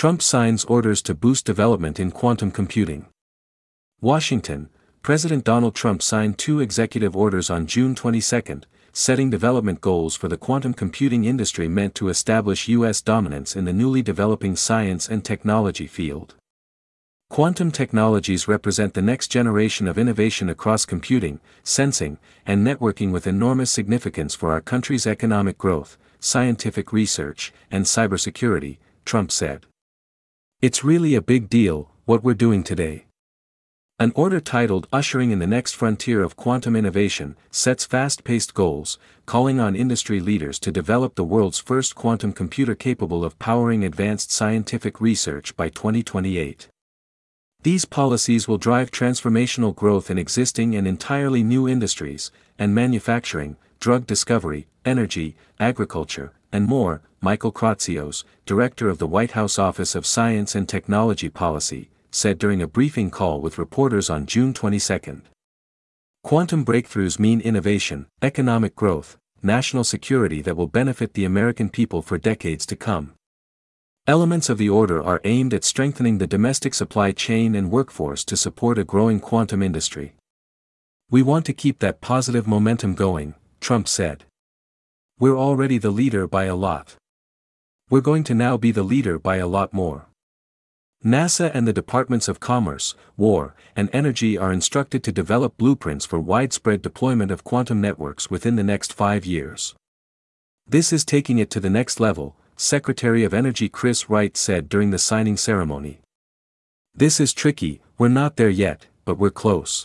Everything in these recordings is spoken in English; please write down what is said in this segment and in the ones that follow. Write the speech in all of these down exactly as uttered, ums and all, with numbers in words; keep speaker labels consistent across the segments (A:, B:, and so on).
A: Trump signs orders to boost development in quantum computing. Washington, President Donald Trump signed two executive orders on June twenty-second, setting development goals for the quantum computing industry meant to establish U S dominance in the newly developing science and technology field. Quantum technologies represent the next generation of innovation across computing, sensing, and networking with enormous significance for our country's economic growth, scientific research, and cybersecurity, Trump said. "It's really a big deal, what we're doing today." An order titled Ushering in the Next Frontier of Quantum Innovation sets fast-paced goals, calling on industry leaders to develop the world's first quantum computer capable of powering advanced scientific research by twenty twenty-eight. These policies will drive transformational growth in existing and entirely new industries, and manufacturing, drug discovery, energy, agriculture, and more, Michael Kratsios, director of the White House Office of Science and Technology Policy, said during a briefing call with reporters on June twenty-second. Quantum breakthroughs mean innovation, economic growth, national security that will benefit the American people for decades to come. Elements of the order are aimed at strengthening the domestic supply chain and workforce to support a growing quantum industry. "We want to keep that positive momentum going," Trump said. "We're already the leader by a lot. We're going to now be the leader by a lot more." NASA and the Departments of Commerce, War, and Energy are instructed to develop blueprints for widespread deployment of quantum networks within the next five years. "This is taking it to the next level," Secretary of Energy Chris Wright said during the signing ceremony. "This is tricky, we're not there yet, but we're close."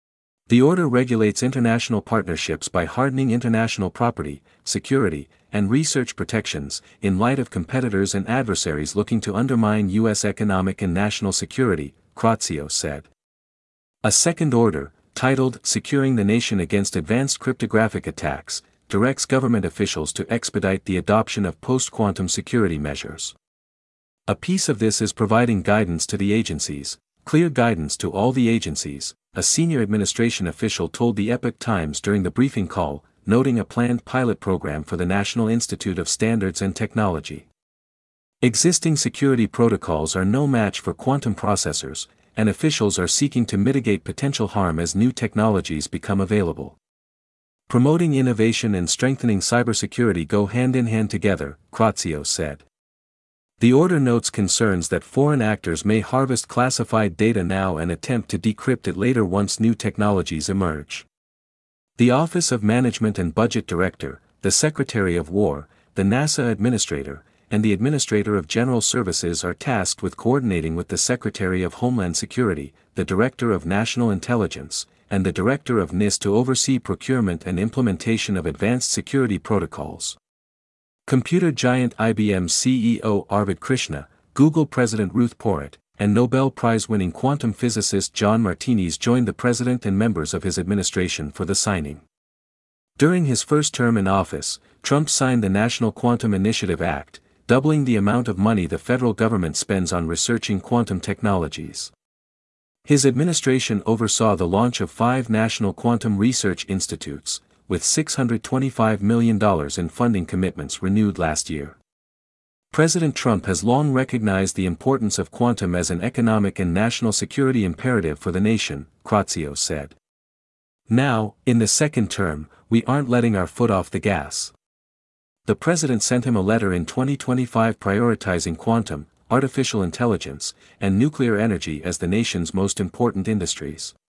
A: The order regulates international partnerships by hardening international property, security, and research protections, in light of competitors and adversaries looking to undermine U S economic and national security, Kratsios said. A second order, titled Securing the Nation Against Advanced Cryptographic Attacks, directs government officials to expedite the adoption of post-quantum security measures. A piece of this is providing guidance to the agencies, clear guidance to all the agencies, a senior administration official told the Epoch Times during the briefing call, noting a planned pilot program for the National Institute of Standards and Technology. Existing security protocols are no match for quantum processors, and officials are seeking to mitigate potential harm as new technologies become available. "Promoting innovation and strengthening cybersecurity go hand in hand together," Kratsios said. The order notes concerns that foreign actors may harvest classified data now and attempt to decrypt it later once new technologies emerge. The Office of Management and Budget Director, the Secretary of War, the NASA Administrator, and the Administrator of General Services are tasked with coordinating with the Secretary of Homeland Security, the Director of National Intelligence, and the Director of NIST to oversee procurement and implementation of advanced security protocols. Computer giant I B M C E O Arvind Krishna, Google President Ruth Porat, and Nobel Prize-winning quantum physicist John Martinis joined the President and members of his administration for the signing. During his first term in office, Trump signed the National Quantum Initiative Act, doubling the amount of money the federal government spends on researching quantum technologies. His administration oversaw the launch of five national quantum research institutes, with six hundred twenty-five million dollars in funding commitments renewed last year. President Trump has long recognized the importance of quantum as an economic and national security imperative for the nation, Kratsios said. Now, in the second term, we aren't letting our foot off the gas. The president sent him a letter in twenty twenty-five prioritizing quantum, artificial intelligence, and nuclear energy as the nation's most important industries.